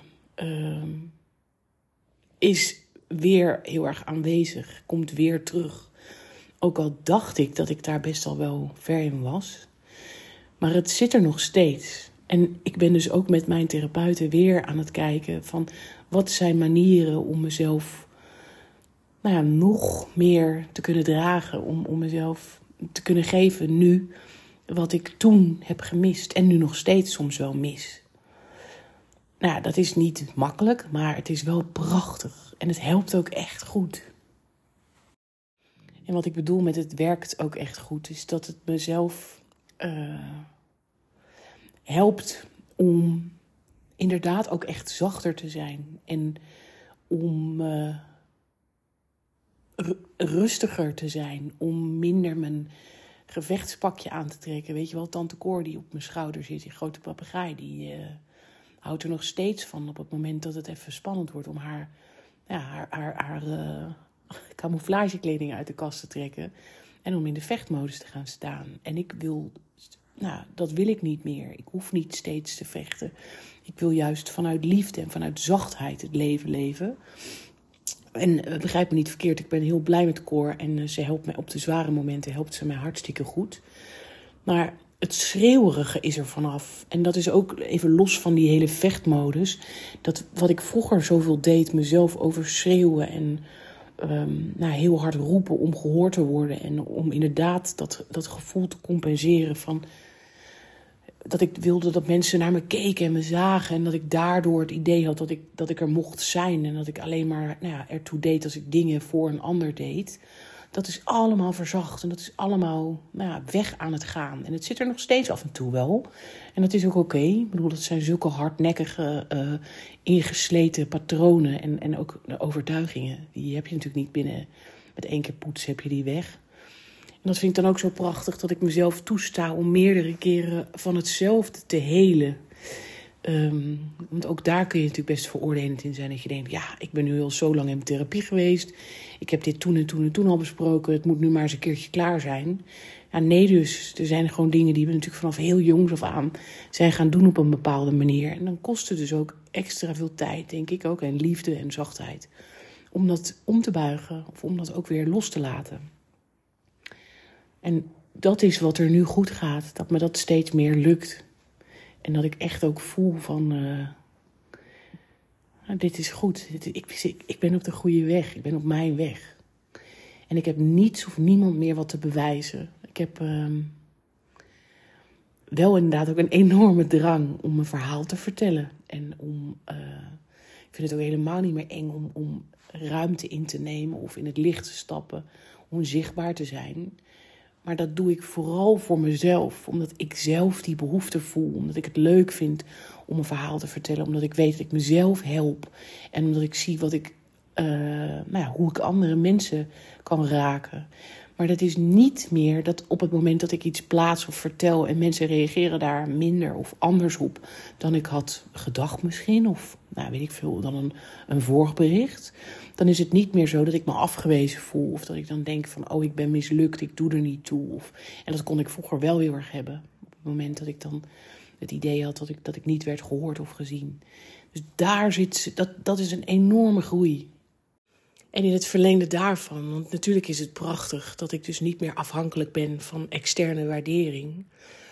is weer heel erg aanwezig. Komt weer terug. Ook al dacht ik dat ik daar best al wel ver in was. Maar het zit er nog steeds. En ik ben dus ook met mijn therapeuten weer aan het kijken van wat zijn manieren om mezelf nog meer te kunnen dragen. Om mezelf te kunnen geven nu wat ik toen heb gemist. En nu nog steeds soms wel mis. Dat is niet makkelijk, maar het is wel prachtig. En het helpt ook echt goed. En wat ik bedoel met het werkt ook echt goed, is dat het mezelf helpt om inderdaad ook echt zachter te zijn. En om rustiger te zijn. Om minder mijn gevechtspakje aan te trekken. Weet je wel, tante Cor die op mijn schouder zit, die grote papegaai, die houdt er nog steeds van op het moment dat het even spannend wordt om haar camouflagekleding uit de kast te trekken en om in de vechtmodus te gaan staan. En dat wil ik niet meer. Ik hoef niet steeds te vechten. Ik wil juist vanuit liefde en vanuit zachtheid het leven leven. En begrijp me niet verkeerd, ik ben heel blij met Cor en ze helpt mij op de zware momenten, helpt ze mij hartstikke goed. Maar het schreeuwerige is er vanaf. En dat is ook even los van die hele vechtmodus. Dat wat ik vroeger zoveel deed, mezelf overschreeuwen en heel hard roepen om gehoord te worden. En om inderdaad dat gevoel te compenseren van dat ik wilde dat mensen naar me keken en me zagen. En dat ik daardoor het idee had dat ik er mocht zijn. En dat ik alleen maar ertoe deed als ik dingen voor een ander deed. Dat is allemaal verzacht en dat is allemaal weg aan het gaan. En het zit er nog steeds af en toe wel. En dat is ook oké. Ik bedoel, dat zijn zulke hardnekkige, ingesleten patronen en ook overtuigingen. Die heb je natuurlijk niet binnen. Met 1 keer poetsen heb je die weg. En dat vind ik dan ook zo prachtig dat ik mezelf toesta om meerdere keren van hetzelfde te helen. Want ook daar kun je natuurlijk best veroordelend in zijn. Dat je denkt, ja, ik ben nu al zo lang in therapie geweest. Ik heb dit toen en toen en toen al besproken. Het moet nu maar eens een keertje klaar zijn. Ja, nee dus. Er zijn gewoon dingen die we natuurlijk vanaf heel jongs af aan zijn gaan doen op een bepaalde manier. En dan kost het dus ook extra veel tijd, denk ik ook. En liefde en zachtheid. Om dat om te buigen. Of om dat ook weer los te laten. En dat is wat er nu goed gaat. Dat me dat steeds meer lukt. En dat ik echt ook voel van, dit is goed. Ik ben op de goede weg. Ik ben op mijn weg. En ik heb niets of niemand meer wat te bewijzen. Ik heb wel inderdaad ook een enorme drang om mijn verhaal te vertellen. En ik vind het ook helemaal niet meer eng om ruimte in te nemen of in het licht te stappen. Om zichtbaar te zijn. Maar dat doe ik vooral voor mezelf. Omdat ik zelf die behoefte voel. Omdat ik het leuk vind om een verhaal te vertellen. Omdat ik weet dat ik mezelf help. En omdat ik zie hoe ik andere mensen kan raken. Maar dat is niet meer dat op het moment dat ik iets plaats of vertel en mensen reageren daar minder of anders op dan ik had gedacht misschien. Of weet ik veel, dan een vorig bericht. Dan is het niet meer zo dat ik me afgewezen voel. Of dat ik dan denk van, ik ben mislukt, ik doe er niet toe. En dat kon ik vroeger wel heel erg hebben. Op het moment dat ik dan het idee had dat ik niet werd gehoord of gezien. Dus daar dat is een enorme groei. En in het verlengde daarvan, want natuurlijk is het prachtig dat ik dus niet meer afhankelijk ben van externe waardering.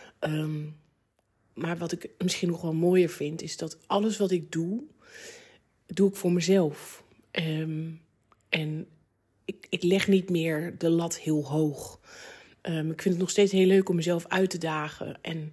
Maar wat ik misschien nog wel mooier vind, is dat alles wat ik doe ik voor mezelf. En ik leg niet meer de lat heel hoog. Ik vind het nog steeds heel leuk om mezelf uit te dagen. En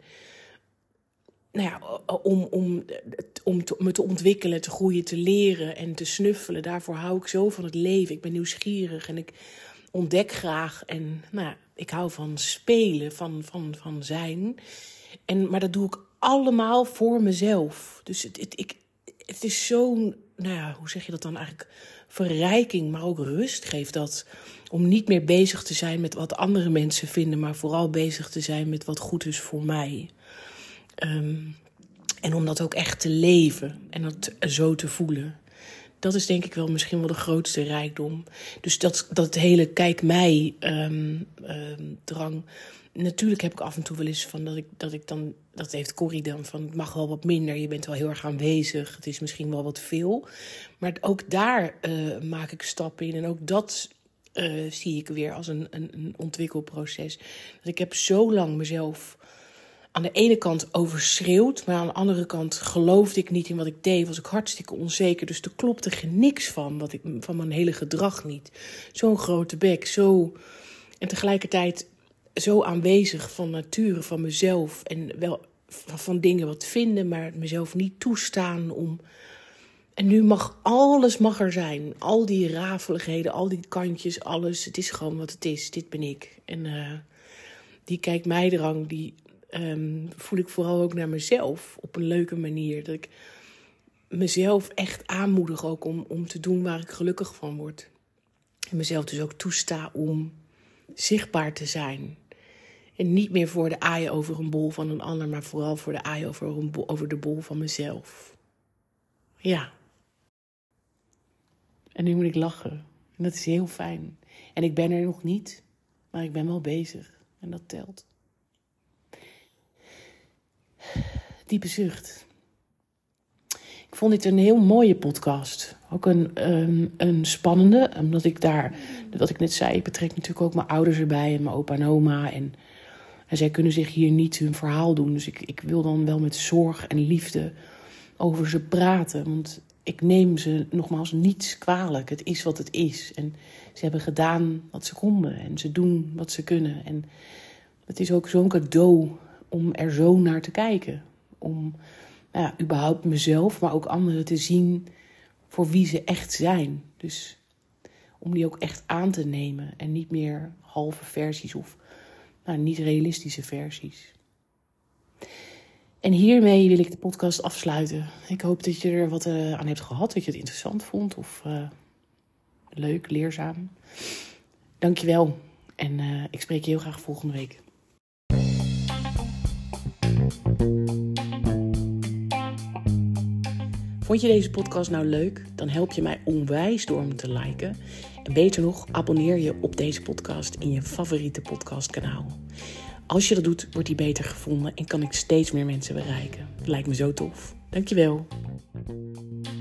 om me te ontwikkelen, te groeien, te leren en te snuffelen. Daarvoor hou ik zo van het leven. Ik ben nieuwsgierig en ik ontdek graag. En ik hou van spelen, van zijn. Maar dat doe ik allemaal voor mezelf. Dus het is zo'n, hoe zeg je dat dan eigenlijk? Verrijking, maar ook rust geeft dat. Om niet meer bezig te zijn met wat andere mensen vinden, maar vooral bezig te zijn met wat goed is voor mij. En om dat ook echt te leven en dat zo te voelen. Dat is denk ik wel misschien wel de grootste rijkdom. Dus dat hele kijk mij drang. Natuurlijk heb ik af en toe wel eens van dat ik dan, dat heeft Corrie dan, van het mag wel wat minder. Je bent wel heel erg aanwezig. Het is misschien wel wat veel. Maar ook daar maak ik stappen in. En ook dat zie ik weer als een ontwikkelproces. Dat ik heb zo lang mezelf aan de ene kant overschreeuwd, maar aan de andere kant geloofde ik niet in wat ik deed. Was ik hartstikke onzeker. Dus er klopte niks van mijn hele gedrag niet. Zo'n grote bek, zo. En tegelijkertijd zo aanwezig van nature, van mezelf. En wel van dingen wat vinden, maar mezelf niet toestaan om. En nu mag alles er zijn. Al die rafeligheden, al die kantjes, alles. Het is gewoon wat het is. Dit ben ik. En die kijk mij drang, die voel ik vooral ook naar mezelf op een leuke manier. Dat ik mezelf echt aanmoedig ook om te doen waar ik gelukkig van word. En mezelf dus ook toesta om zichtbaar te zijn. En niet meer voor de aaien over een bol van een ander, maar vooral voor de aaien over de bol van mezelf. Ja. En nu moet ik lachen. En dat is heel fijn. En ik ben er nog niet, maar ik ben wel bezig. En dat telt. Diepe zucht. Ik vond dit een heel mooie podcast. Ook een spannende. Omdat ik wat ik net zei, ik betrek natuurlijk ook mijn ouders erbij en mijn opa en oma. En zij kunnen zich hier niet hun verhaal doen. Dus ik wil dan wel met zorg en liefde over ze praten. Want ik neem ze nogmaals niets kwalijk. Het is wat het is. En ze hebben gedaan wat ze konden. En ze doen wat ze kunnen. En het is ook zo'n cadeau om er zo naar te kijken. Om überhaupt mezelf, maar ook anderen te zien voor wie ze echt zijn. Dus om die ook echt aan te nemen. En niet meer halve versies of niet realistische versies. En hiermee wil ik de podcast afsluiten. Ik hoop dat je er wat aan hebt gehad. Dat je het interessant vond of leuk, leerzaam. Dankjewel. En ik spreek je heel graag volgende week. Vond je deze podcast nou leuk? Dan help je mij onwijs door hem te liken. En beter nog, abonneer je op deze podcast in je favoriete podcastkanaal. Als je dat doet, wordt die beter gevonden en kan ik steeds meer mensen bereiken. Lijkt me zo tof. Dankjewel.